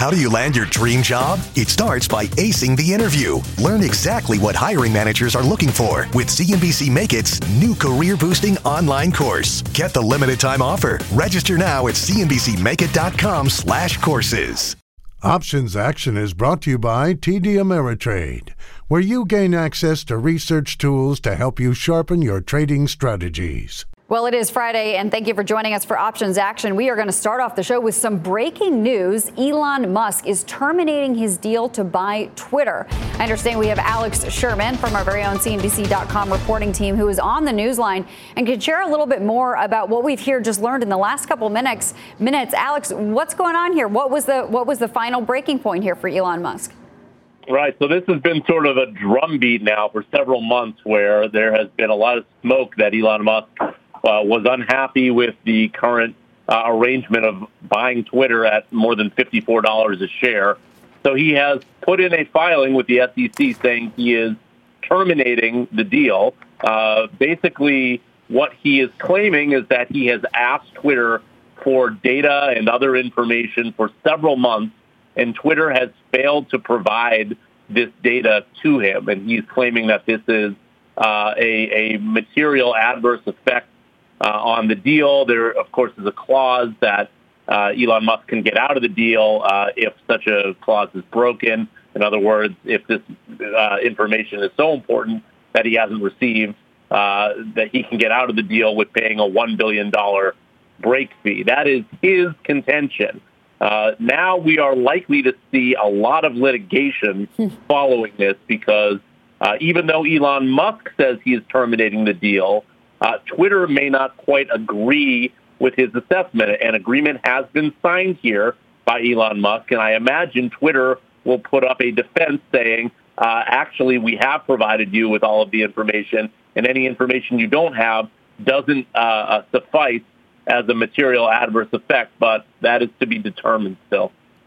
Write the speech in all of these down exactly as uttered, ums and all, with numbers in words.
How do you land your dream job? It starts by acing the interview. Learn exactly what hiring managers are looking for with C N B C Make It's new career boosting online course. Get the limited time offer. Register now at cnbcmakeit.com slash courses. Options Action is brought to you by T D Ameritrade, where you gain access to research tools to help you sharpen your trading strategies. Well, it is Friday, and thank you for joining us for Options Action. We are going to start off the show with some breaking news. Elon Musk is terminating his deal to buy Twitter. I understand we have Alex Sherman from our very own C N B C dot com reporting team who is on the newsline and can share a little bit more about what we've here just learned in the last couple minutes. Minutes, Alex, what's going on here? What was the what was the final breaking point here for Elon Musk? Right. So this has been sort of a drumbeat now for several months where there has been a lot of smoke that Elon Musk Uh, was unhappy with the current uh, arrangement of buying Twitter at more than fifty-four dollars a share. So he has put in a filing with the S E C saying he is terminating the deal. Uh, basically, what he is claiming is that he has asked Twitter for data and other information for several months, and Twitter has failed to provide this data to him. And he's claiming that this is uh, a, a material adverse effect Uh, on the deal. There, of course, is a clause that uh, Elon Musk can get out of the deal uh, if such a clause is broken. In other words, if this uh, information is so important that he hasn't received, uh, that he can get out of the deal with paying a one billion dollars break fee. That is his contention. Uh, now we are likely to see a lot of litigation following this because uh, even though Elon Musk says he is terminating the deal, Uh, Twitter may not quite agree with his assessment. An agreement has been signed here by Elon Musk, and I imagine Twitter will put up a defense saying, uh, actually, we have provided you with all of the information, and any information you don't have doesn't uh, uh, suffice as a material adverse effect, but that is to be determined still.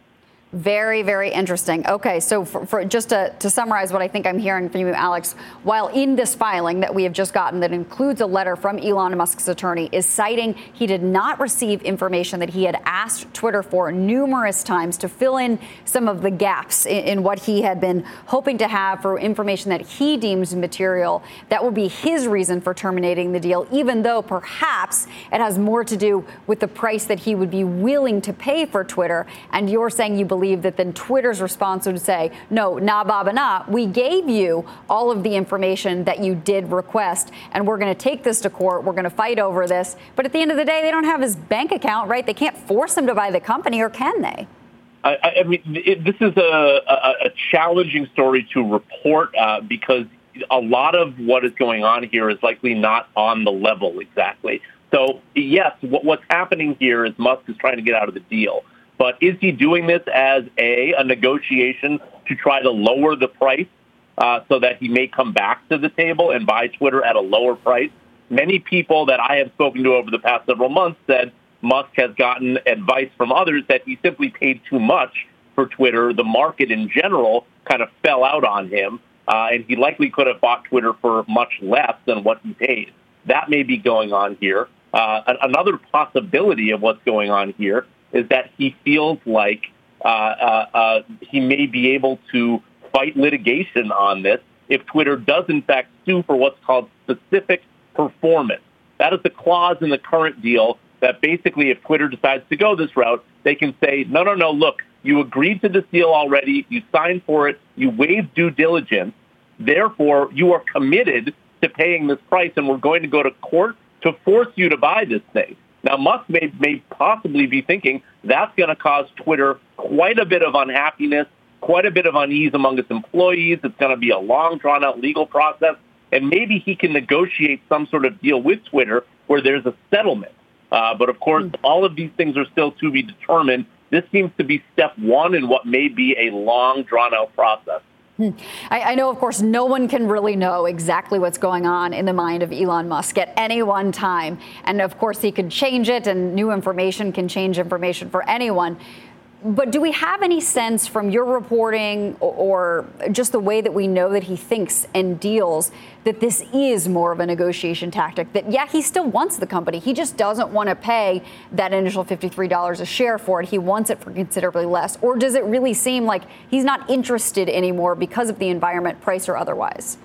Very, very interesting. Okay, so for, for just to, to summarize what I think I'm hearing from you, Alex, while in this filing that we have just gotten that includes a letter from Elon Musk's attorney is citing he did not receive information that he had asked Twitter for numerous times to fill in some of the gaps in, in what he had been hoping to have for information that he deems material. That would be his reason for terminating the deal, even though perhaps it has more to do with the price that he would be willing to pay for Twitter. And you're saying you believe that then Twitter's response would say, no, nah, baba, nah, we gave you all of the information that you did request, and we're going to take this to court. We're going to fight over this. But at the end of the day, they don't have his bank account, right? They can't force him to buy the company, or can they? I, I mean, it, this is a, a, a challenging story to report uh, because a lot of what is going on here is likely not on the level exactly. So, yes, what, what's happening here is Musk is trying to get out of the deal. But is he doing this as, A, a negotiation to try to lower the price uh, so that he may come back to the table and buy Twitter at a lower price? Many people that I have spoken to over the past several months said Musk has gotten advice from others that he simply paid too much for Twitter. The market in general kind of fell out on him, uh, and he likely could have bought Twitter for much less than what he paid. That may be going on here. Uh, another possibility of what's going on here is that he feels like uh, uh, uh, he may be able to fight litigation on this if Twitter does, in fact, sue for what's called specific performance. That is the clause in the current deal that basically if Twitter decides to go this route, they can say, no, no, no, look, you agreed to this deal already, you signed for it, you waived due diligence, therefore you are committed to paying this price, and we're going to go to court to force you to buy this thing. Now, Musk may, may possibly be thinking that's going to cause Twitter quite a bit of unhappiness, quite a bit of unease among its employees. It's going to be a long, drawn-out legal process, and maybe he can negotiate some sort of deal with Twitter where there's a settlement. Uh, but, of course, all of these things are still to be determined. This seems to be step one in what may be a long, drawn-out process. I, I know, of course, no one can really know exactly what's going on in the mind of Elon Musk at any one time. And, of course, he could change it, and new information can change information for anyone. But do we have any sense from your reporting or just the way that we know that he thinks and deals that this is more of a negotiation tactic? That, yeah, he still wants the company. He just doesn't want to pay that initial fifty-three dollars a share for it. He wants it for considerably less. Or does it really seem like he's not interested anymore because of the environment, price or otherwise?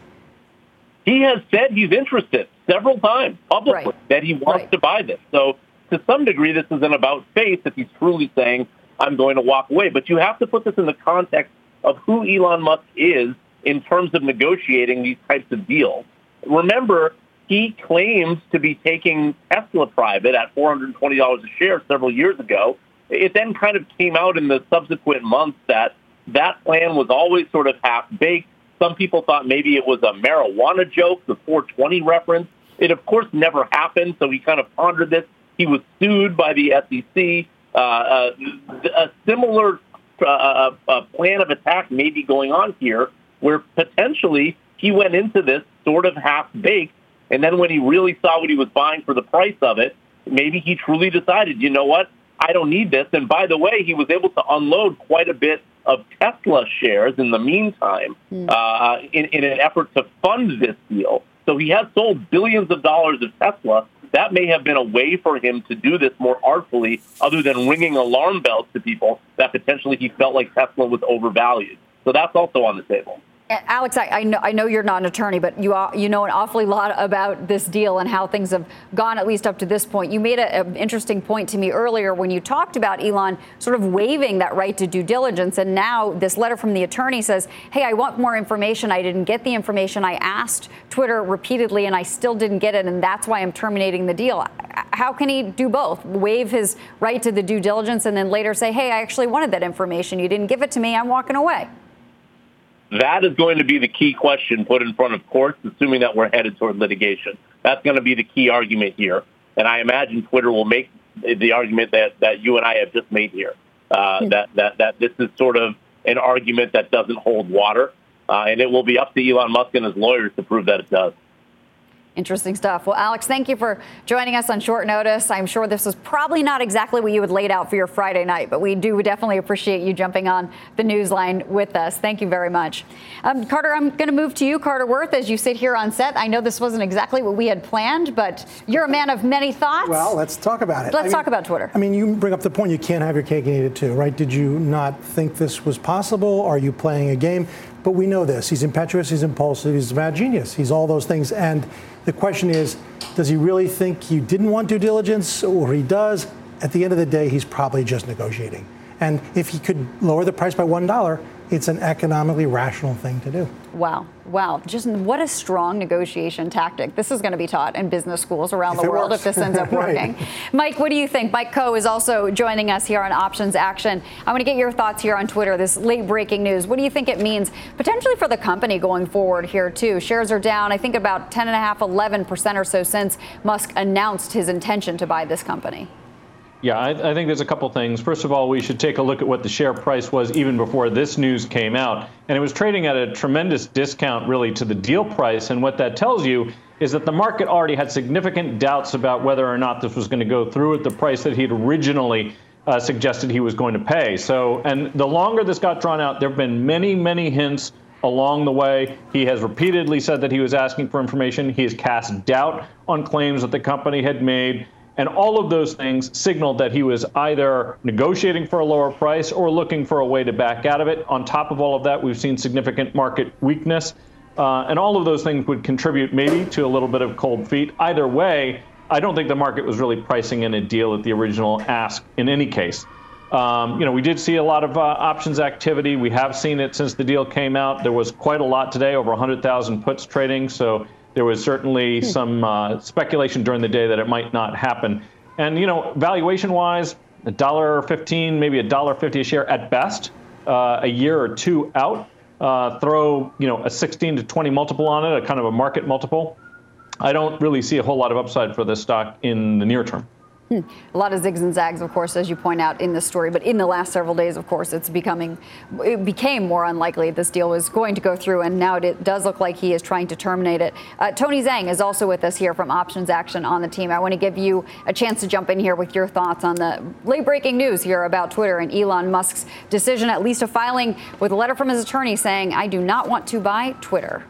He has said he's interested several times publicly right. that he wants right. to buy this. So to some degree, this isn't about faith if he's truly saying, I'm going to walk away. But you have to put this in the context of who Elon Musk is in terms of negotiating these types of deals. Remember, he claims to be taking Tesla private at four hundred twenty dollars a share several years ago. It then kind of came out in the subsequent months that that plan was always sort of half-baked. Some people thought maybe it was a marijuana joke, the four twenty reference. It, of course, never happened, so he kind of pondered this. He was sued by the S E C. Uh, uh, a similar uh, uh, plan of attack may be going on here, where potentially he went into this sort of half-baked, and then when he really saw what he was buying for the price of it, maybe he truly decided, you know what, I don't need this. And by the way, he was able to unload quite a bit of Tesla shares in the meantime mm. uh, in, in an effort to fund this deal. So he has sold billions of dollars of Tesla. That may have been a way for him to do this more artfully, other than ringing alarm bells to people that potentially he felt like Tesla was overvalued. So that's also on the table. Alex, I, I know I know you're not an attorney, but you are, you know an awfully lot about this deal and how things have gone, at least up to this point. You made an interesting point to me earlier when you talked about Elon sort of waiving that right to due diligence. And now this letter from the attorney says, hey, I want more information. I didn't get the information. I asked Twitter repeatedly and I still didn't get it. And that's why I'm terminating the deal. How can he do both? Waive his right to the due diligence and then later say, hey, I actually wanted that information. You didn't give it to me. I'm walking away. That is going to be the key question put in front of courts, assuming that we're headed toward litigation. That's going to be the key argument here. And I imagine Twitter will make the argument that, that you and I have just made here, uh, mm. that, that, that this is sort of an argument that doesn't hold water. Uh, and it will be up to Elon Musk and his lawyers to prove that it does. Interesting stuff. Well, Alex, thank you for joining us on short notice. I'm sure this was probably not exactly what you had laid out for your Friday night, but we do definitely appreciate you jumping on the Newsline with us. Thank you very much. Um, Carter, I'm going to move to you, Carter Worth, as you sit here on set. I know this wasn't exactly what we had planned, but you're a man of many thoughts. Well, let's talk about it. Let's I talk mean, about Twitter. I mean, you bring up the point you can't have your cake and eat it too, right? Did you not think this was possible? Are you playing a game? But we know this. He's impetuous, he's impulsive, he's a mad genius. He's all those things. And the question is, does he really think you didn't want due diligence, or he does? At the end of the day, he's probably just negotiating. And if he could lower the price by one dollar, it's an economically rational thing to do. Wow. Wow. Just what a strong negotiation tactic. This is going to be taught in business schools around if the world works. if this ends up working. Right. Mike, what do you think? Mike Coe is also joining us here on Options Action. I want to get your thoughts here on Twitter, this late breaking news. What do you think it means potentially for the company going forward here, too? Shares are down, I think, about ten and a half, eleven percent or so since Musk announced his intention to buy this company. Yeah, I, I think there's a couple things. First of all, we should take a look at what the share price was even before this news came out. And it was trading at a tremendous discount, really, to the deal price. And what that tells you is that the market already had significant doubts about whether or not this was going to go through at the price that he'd originally uh, suggested he was going to pay. So, and the longer this got drawn out, there have been many, many hints along the way. He has repeatedly said that he was asking for information. He has cast doubt on claims that the company had made. And all of those things signaled that he was either negotiating for a lower price or looking for a way to back out of it. On top of all of that, we've seen significant market weakness. Uh, and all of those things would contribute maybe to a little bit of cold feet. Either way, I don't think the market was really pricing in a deal at the original ask in any case. Um, you know, we did see a lot of uh, options activity. We have seen it since the deal came out. There was quite a lot today, over one hundred thousand puts trading. So there was certainly some uh, speculation during the day that it might not happen. And, you know, valuation-wise, a dollar fifteen, maybe a dollar fifty a share at best, uh, a year or two out. Uh, throw, you know, a sixteen to twenty multiple on it, a kind of a market multiple. I don't really see a whole lot of upside for this stock in the near term. Hmm. A lot of zigs and zags, of course, as you point out in this story. But in the last several days, of course, it's becoming, it became more unlikely this deal was going to go through. And now it does look like he is trying to terminate it. Uh, Tony Zhang is also with us here from Options Action on the team. I want to give you a chance to jump in here with your thoughts on the late breaking news here about Twitter and Elon Musk's decision, at least a filing with a letter from his attorney saying, I do not want to buy Twitter.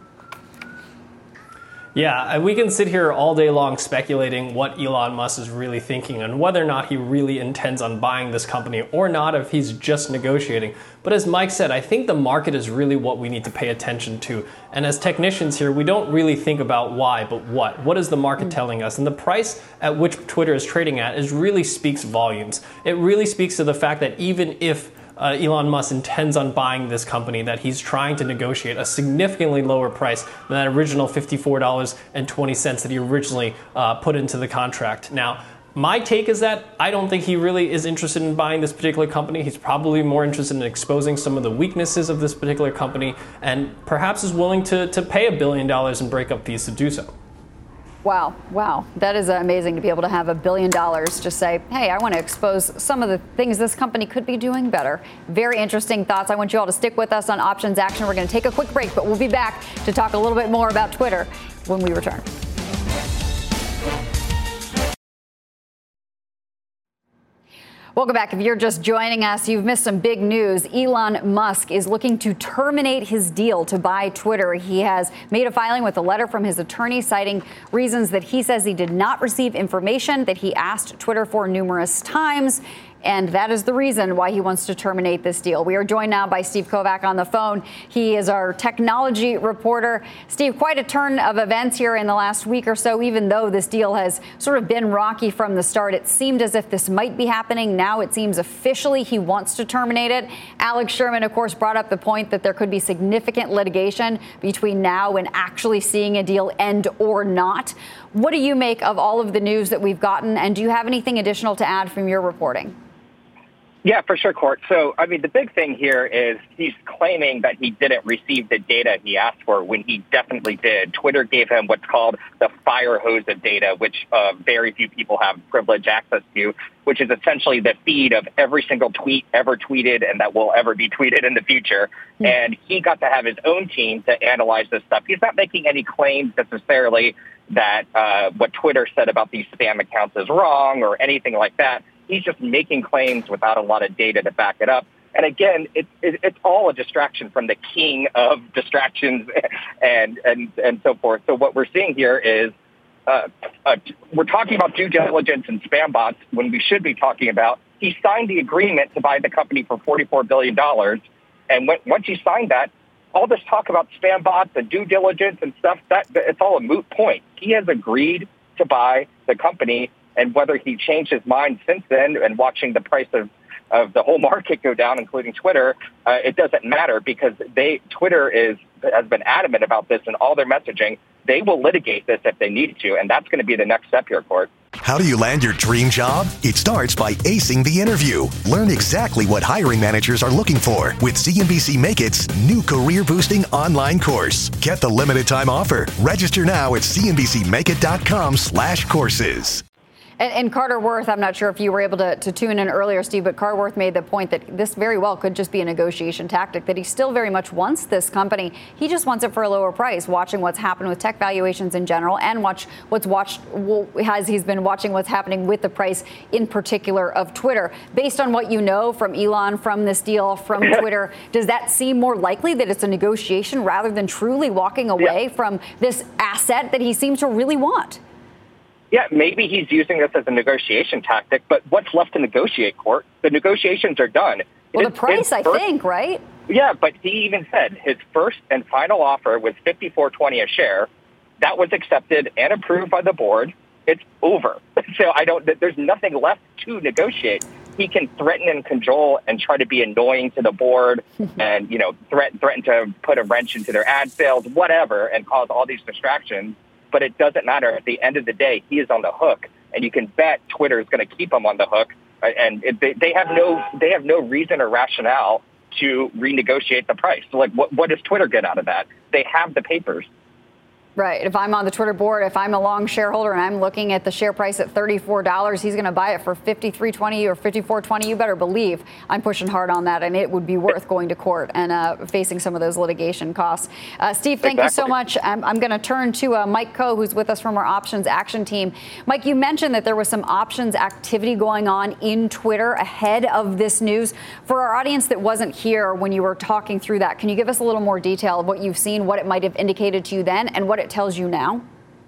Yeah, we can sit here all day long speculating what Elon Musk is really thinking and whether or not he really intends on buying this company or not, if he's just negotiating. But as Mike said, I think the market is really what we need to pay attention to. And as technicians here, we don't really think about why, but what. What is the market telling us? And the price at which Twitter is trading at is really speaks volumes. It really speaks to the fact that even if Uh, Elon Musk intends on buying this company, that he's trying to negotiate a significantly lower price than that original fifty-four dollars and twenty cents that he originally uh, put into the contract. Now, my take is that I don't think he really is interested in buying this particular company. He's probably more interested in exposing some of the weaknesses of this particular company and perhaps is willing to, to pay a billion dollars in breakup fees to do so. Wow, wow. That is amazing to be able to have a billion dollars just say, hey, I want to expose some of the things this company could be doing better. Very interesting thoughts. I want you all to stick with us on Options Action. We're going to take a quick break, but we'll be back to talk a little bit more about Twitter when we return. Welcome back. If you're just joining us, you've missed some big news. Elon Musk is looking to terminate his deal to buy Twitter. He has made a filing with a letter from his attorney citing reasons that he says he did not receive information that he asked Twitter for numerous times. And that is the reason why he wants to terminate this deal. We are joined now by Steve Kovac on the phone. He is our technology reporter. Steve, quite a turn of events here in the last week or so. Even though this deal has sort of been rocky from the start, it seemed as if this might be happening. Now it seems officially he wants to terminate it. Alex Sherman, of course, brought up the point that there could be significant litigation between now and actually seeing a deal end or not. What do you make of all of the news that we've gotten? And do you have anything additional to add from your reporting? Yeah, for sure, Court. So, I mean, the big thing here is he's claiming that he didn't receive the data he asked for when he definitely did. Twitter gave him what's called the fire hose of data, which uh, very few people have privileged access to, which is essentially the feed of every single tweet ever tweeted and that will ever be tweeted in the future. Mm-hmm. And he got to have his own team to analyze this stuff. He's not making any claims necessarily that uh, what Twitter said about these spam accounts is wrong or anything like that. He's just making claims without a lot of data to back it up. And again, it, it, it's all a distraction from the king of distractions and, and, and so forth. So what we're seeing here is uh, uh, we're talking about due diligence and spam bots when we should be talking about he signed the agreement to buy the company for forty-four billion dollars. And when, once you sign that, all this talk about spam bots and due diligence and stuff, that it's all a moot point. He has agreed to buy the company. And whether he changed his mind since then and watching the price of, of the whole market go down, including Twitter, uh, it doesn't matter because they Twitter is has been adamant about this in all their messaging. They will litigate this if they need to, and that's going to be the next step here, Court. How do you land your dream job? It starts by acing the interview. Learn exactly what hiring managers are looking for with C N B C Make It's new career-boosting online course. Get the limited time offer. Register now at cnbcmakeit.com slash courses. And, and Carter Worth, I'm not sure if you were able to, to tune in earlier, Steve, but Carter Worth made the point that this very well could just be a negotiation tactic, that he still very much wants this company. He just wants it for a lower price, watching what's happened with tech valuations in general and watch what's watched as he's been watching what's happening with the price in particular of Twitter. Based on what you know from Elon, from this deal, from Twitter, does that seem more likely that it's a negotiation rather than truly walking away yeah. from this asset that he seems to really want? Yeah, maybe he's using this as a negotiation tactic, but what's left to negotiate, Court? The negotiations are done. Well, the price, I think, right? Yeah, but he even said his first and final offer was fifty-four twenty a share. That was accepted and approved by the board. It's over. So I don't. There's nothing left to negotiate. He can threaten and cajole and try to be annoying to the board, and you know, threaten threaten to put a wrench into their ad sales, whatever, and cause all these distractions. But it doesn't matter. At the end of the day, he is on the hook, and you can bet Twitter is going to keep him on the hook. And it, they, they have no they have no reason or rationale to renegotiate the price. So, like, what, what does Twitter get out of that? They have the papers. Right. If I'm on the Twitter board, if I'm a long shareholder and I'm looking at the share price at thirty-four dollars, he's going to buy it for fifty-three twenty or fifty-four twenty. You better believe I'm pushing hard on that, and it would be worth going to court and uh, facing some of those litigation costs. Uh, Steve, thank exactly. you so much. I'm, I'm going to turn to uh, Mike Khouw, who's with us from our options action team. Mike, you mentioned that there was some options activity going on in Twitter ahead of this news. For our audience that wasn't here when you were talking through that, can you give us a little more detail of what you've seen, what it might have indicated to you then, and what it tells you now?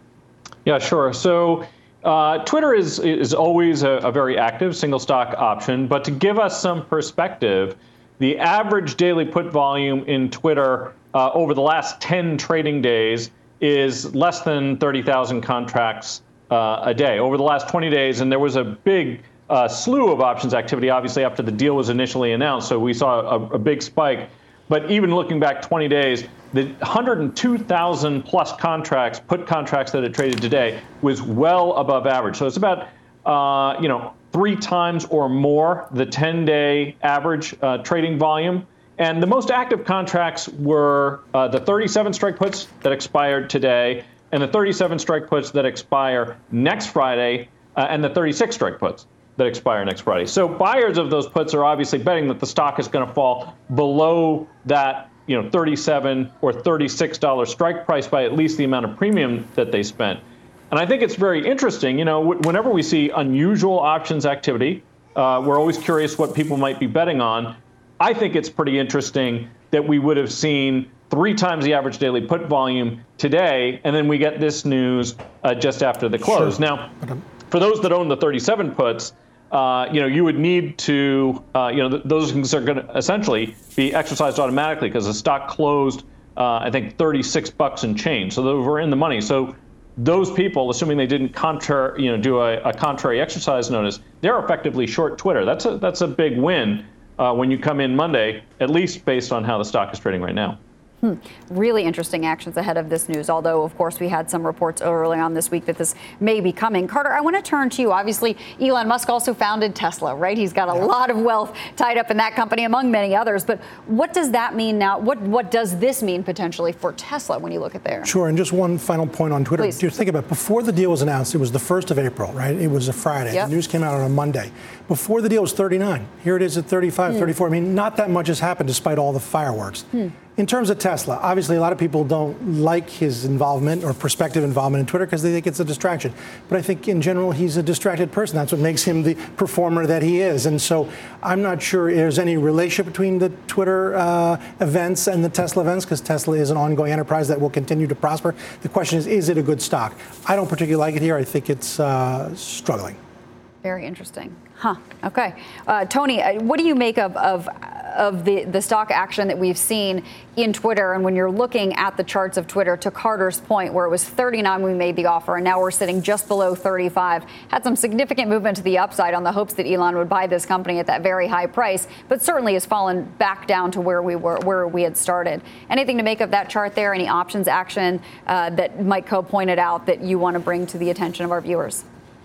Yeah, sure. So uh, Twitter is is always a, a very active single stock option. But to give us some perspective, the average daily put volume in Twitter uh, over the last ten trading days is less than thirty thousand contracts uh, a day over the last twenty days. And there was a big uh, slew of options activity, obviously, after the deal was initially announced. So we saw a, a big spike. But even looking back twenty days, the one hundred two thousand plus contracts, put contracts that it traded today, was well above average. So it's about, uh, you know, three times or more the ten-day average uh, trading volume. And the most active contracts were uh, the thirty-seven strike puts that expired today and the thirty-seven strike puts that expire next Friday uh, and the thirty-six strike puts that expire next Friday. So buyers of those puts are obviously betting that the stock is going to fall below that, you know, thirty-seven or thirty-six dollars strike price by at least the amount of premium that they spent. And I think it's very interesting. You know, whenever we see unusual options activity, uh, we're always curious what people might be betting on. I think it's pretty interesting that we would have seen three times the average daily put volume today, and then we get this news uh, just after the close. Sure. Now, for those that own the thirty-seven puts, Uh, you know, you would need to, uh, you know, th- those things are going to essentially be exercised automatically because the stock closed, uh, I think, thirty-six bucks and change. So those were in the money. So those people, assuming they didn't contra- you know, do a, a contrary exercise notice, they're effectively short Twitter. That's a that's a big win uh, when you come in Monday, at least based on how the stock is trading right now. Hmm. Really interesting actions ahead of this news, although, of course, we had some reports early on this week that this may be coming. Carter, I want to turn to you. Obviously, Elon Musk also founded Tesla, right? He's got a yeah. lot of wealth tied up in that company, among many others. But what does that mean now? What what does this mean potentially for Tesla when you look at there? Sure. And just one final point on Twitter. Please. Do you think about it? Before the deal was announced, it was the first of April, right? It was a Friday. Yep. The news came out on a Monday. Before the deal was thirty-nine. Here it is at thirty-five, hmm. thirty-four. I mean, not that much has happened despite all the fireworks. Hmm. In terms of Tesla, obviously a lot of people don't like his involvement or prospective involvement in Twitter because they think it's a distraction. But I think in general, he's a distracted person. That's what makes him the performer that he is. And so I'm not sure there's any relationship between the Twitter uh, events and the Tesla events because Tesla is an ongoing enterprise that will continue to prosper. The question is, is it a good stock? I don't particularly like it here. I think it's uh, struggling. Very interesting. Huh. Okay. Uh, Tony, what do you make of, of of the, the stock action that we've seen in Twitter? And when you're looking at the charts of Twitter, to Carter's point, where it was thirty-nine when we made the offer, and now we're sitting just below thirty-five, had some significant movement to the upside on the hopes that Elon would buy this company at that very high price, but certainly has fallen back down to where we were, where we had started. Anything to make of that chart there? Any options action uh, that Mike Khouw pointed out that you want to bring to the attention of our viewers?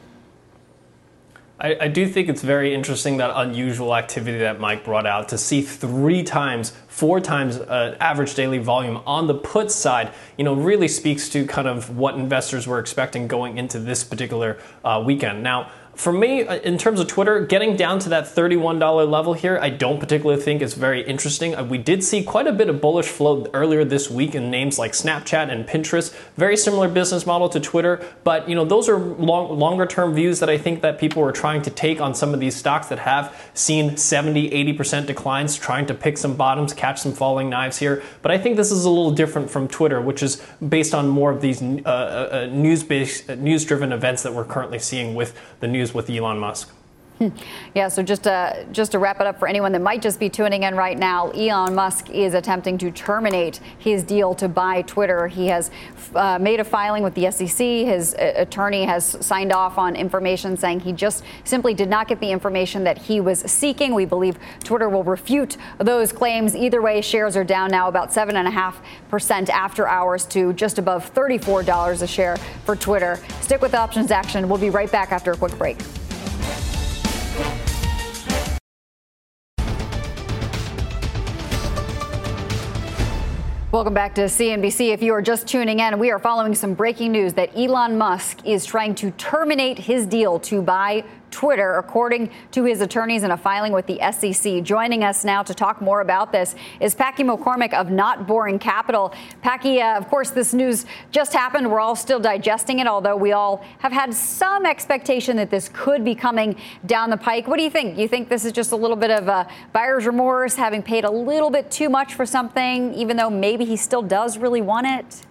I, I do think it's very interesting, that unusual activity that Mike brought out, to see three times, four times uh, average daily volume on the put side, you know, really speaks to kind of what investors were expecting going into this particular uh, weekend. Now, for me, in terms of Twitter, getting down to that thirty-one dollars level here, I don't particularly think is very interesting. We did see quite a bit of bullish flow earlier this week in names like Snapchat and Pinterest. Very similar business model to Twitter, but you know, those are long, longer term views that I think that people were trying to take on some of these stocks that have seen seventy, eighty percent declines, trying to pick some bottoms, catch some falling knives here. But I think this is a little different from Twitter, which is based on more of these uh, uh, news-based, uh, news-driven events that we're currently seeing with the news with Elon Musk. Yeah, so just to, just to wrap it up for anyone that might just be tuning in right now, Elon Musk is attempting to terminate his deal to buy Twitter. He has uh, made a filing with the S E C. His uh, attorney has signed off on information saying he just simply did not get the information that he was seeking. We believe Twitter will refute those claims. Either way, shares are down now about seven point five percent after hours to just above thirty-four dollars a share for Twitter. Stick with Options Action. We'll be right back after a quick break. Welcome back to C N B C. If you are just tuning in, we are following some breaking news that Elon Musk is trying to terminate his deal to buy Twitter, according to his attorneys in a filing with the S E C. Joining us now to talk more about this is Packy McCormick of Not Boring Capital. Packy, uh, of course, this news just happened. We're all still digesting it, although we all have had some expectation that this could be coming down the pike. What do you think? You think this is just a little bit of a buyer's remorse, having paid a little bit too much for something, even though maybe he still does really want it?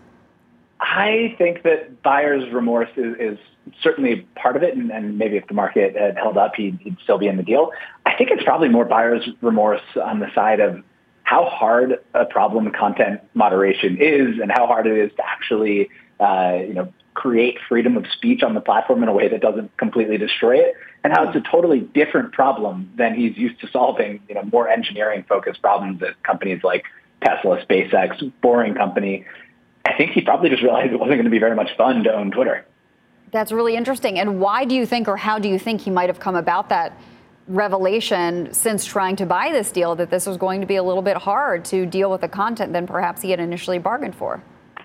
I think that buyer's remorse is, is certainly part of it, and, and maybe if the market had held up, he'd, he'd still be in the deal. I think it's probably more buyer's remorse on the side of how hard a problem content moderation is and how hard it is to actually, uh, you know, create freedom of speech on the platform in a way that doesn't completely destroy it, and how it's a totally different problem than he's used to solving, you know, more engineering-focused problems at companies like Tesla, SpaceX, Boring Company. I think he probably just realized it wasn't going to be very much fun to own Twitter. That's really interesting. And why do you think, or how do you think he might have come about that revelation since trying to buy this deal, that this was going to be a little bit hard to deal with the content than perhaps he had initially bargained for?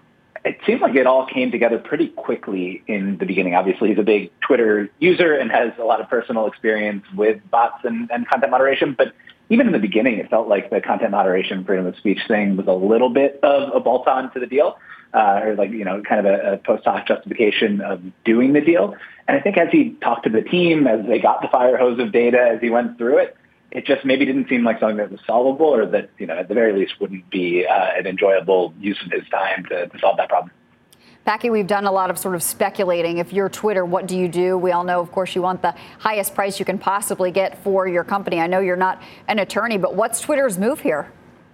It seemed like it all came together pretty quickly in the beginning. Obviously, he's a big Twitter user and has a lot of personal experience with bots and, and content moderation. But even in the beginning, it felt like the content moderation, freedom of speech thing was a little bit of a bolt-on to the deal, uh, or like, you know, kind of a, a post hoc justification of doing the deal. And I think as he talked to the team, as they got the fire hose of data, as he went through it, it just maybe didn't seem like something that was solvable, or that, you know, at the very least wouldn't be uh, an enjoyable use of his time to, to solve that problem. Packy, we've done a lot of sort of speculating. If you're Twitter, what do you do? We all know, of course, you want the highest price you can possibly get for your company. I know you're not an attorney, but what's Twitter's move here?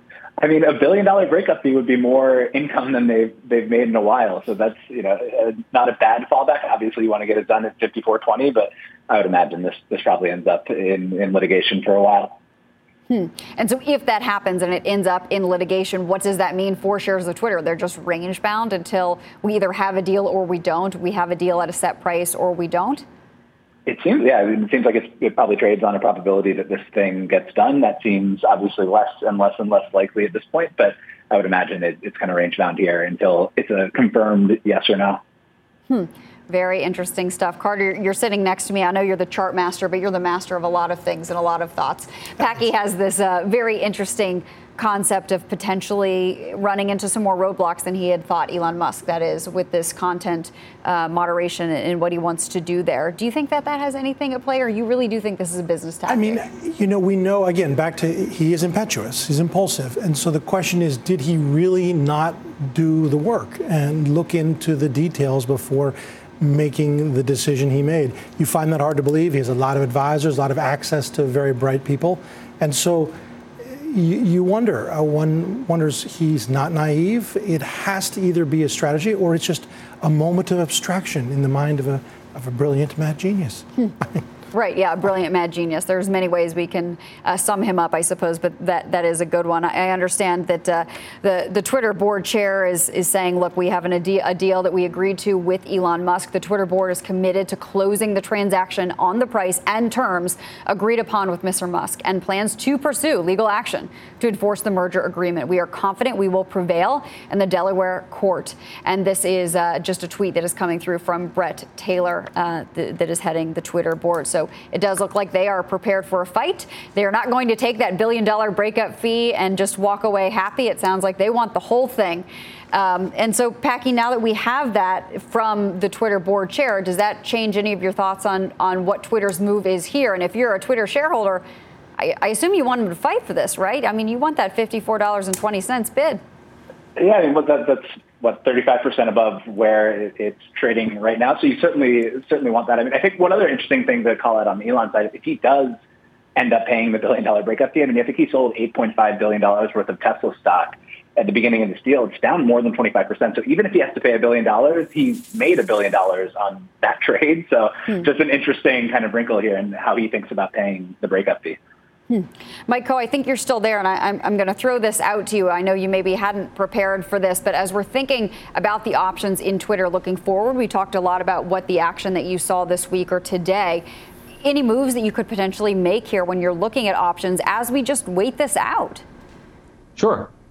I mean, a billion dollar breakup fee would be more income than they've they've made in a while. So that's, you know, not a bad fallback. Obviously, you want to get it done at fifty-four twenty, but I would imagine this this probably ends up in, in litigation for a while. Hmm. And so if that happens and it ends up in litigation, what does that mean for shares of Twitter? They're just range bound until we either have a deal or we don't. We have a deal at a set price or we don't. It seems, yeah, it seems like it's, it probably trades on a probability that this thing gets done. That seems obviously less and less and less likely at this point, but I would imagine it, it's kind of range bound here until it's a confirmed yes or no. Hmm. Very interesting stuff. Carter, you're sitting next to me. I know you're the chart master, but you're the master of a lot of things and a lot of thoughts. Packy has this uh, very interesting concept of potentially running into some more roadblocks than he had thought, Elon Musk, that is, with this content uh, moderation and what he wants to do there. Do you think that that has anything at play, or you really do think this is a business tactic? I mean, you know, we know, again, back to he is impetuous, he's impulsive. And so the question is, did he really not do the work and look into the details before making the decision he made? You find that hard to believe. He has a lot of advisors, a lot of access to very bright people. And so you, you wonder, uh, one wonders he's not naive. It has to either be a strategy or it's just a moment of abstraction in the mind of a, of a brilliant mad genius. Hmm. Right, yeah, brilliant mad genius. There's many ways we can uh, sum him up, I suppose, but that, that is a good one. I, I understand that uh, the, the Twitter board chair is, is saying, look, we have an, a, de- a deal that we agreed to with Elon Musk. The Twitter board is committed to closing the transaction on the price and terms agreed upon with Mister Musk and plans to pursue legal action to enforce the merger agreement. We are confident we will prevail in the Delaware court. And this is uh, just a tweet that is coming through from Brett Taylor uh, th- that is heading the Twitter board. So it does look like they are prepared for a fight. They are not going to take that billion dollar breakup fee and just walk away happy. It sounds like they want the whole thing. Um, and so, Packy, now that we have that from the Twitter board chair, does that change any of your thoughts on, on what Twitter's move is here? And if you're a Twitter shareholder, I, I assume you want them to fight for this, right? I mean, you want that fifty-four dollars and twenty cents bid. Yeah, I mean, well, that, that's what thirty-five percent above where it, it's trading right now. So you certainly certainly want that. I mean, I think one other interesting thing to call out on Elon's side, if he does end up paying the billion dollar breakup fee, I mean, I think he sold eight point five billion dollars worth of Tesla stock at the beginning of this deal. It's down more than twenty-five percent. So even if he has to pay a billion dollars, he's made a billion dollars on that trade. So hmm. just an interesting kind of wrinkle here in how he thinks about paying the breakup fee. Hmm. Mike Khouw, I think you're still there, and I, I'm, I'm going to throw this out to you. I know you maybe hadn't prepared for this, but as we're thinking about the options in Twitter looking forward, we talked a lot about what the action that you saw this week or today. Any moves that you could potentially make here when you're looking at options as we just wait this out? Sure.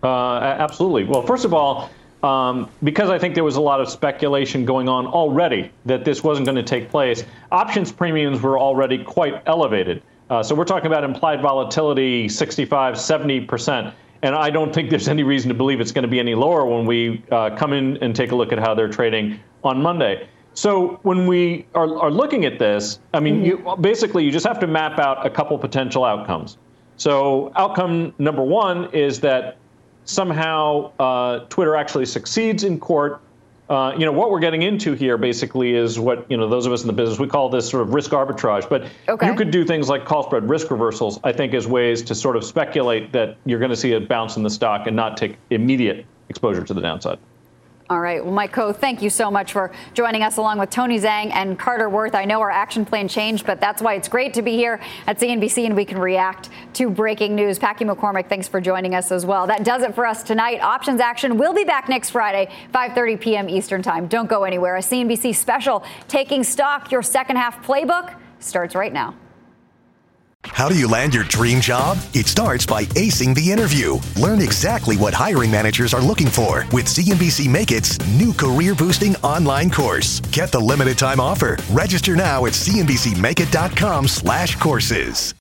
Uh, absolutely. Well, first of all, um, because I think there was a lot of speculation going on already that this wasn't going to take place, options premiums were already quite elevated. Uh, so we're talking about implied volatility sixty-five, seventy percent. And I don't think there's any reason to believe it's going to be any lower when we uh, come in and take a look at how they're trading on Monday. So when we are, are looking at this, I mean, you, basically, you just have to map out a couple potential outcomes. So outcome number one is that somehow uh, Twitter actually succeeds in court. Uh, you know, what we're getting into here basically is what, you know, those of us in the business, we call this sort of risk arbitrage. But okay. you could do things like call spread risk reversals, I think, as ways to sort of speculate that you're going to see a bounce in the stock and not take immediate exposure to the downside. All right. Well, Mike Khouw, thank you so much for joining us along with Tony Zhang and Carter Worth. I know our action plan changed, but that's why it's great to be here at C N B C and we can react to breaking news. Packy McCormick, thanks for joining us as well. That does it for us tonight. Options Action will be back next Friday, five thirty p.m. Eastern Time. Don't go anywhere. A C N B C special, Taking Stock, your second half playbook, starts right now. How do you land your dream job? It starts by acing the interview. Learn exactly what hiring managers are looking for with C N B C Make It's new career-boosting online course. Get the limited time offer. Register now at cnbcmakeit.com slash courses.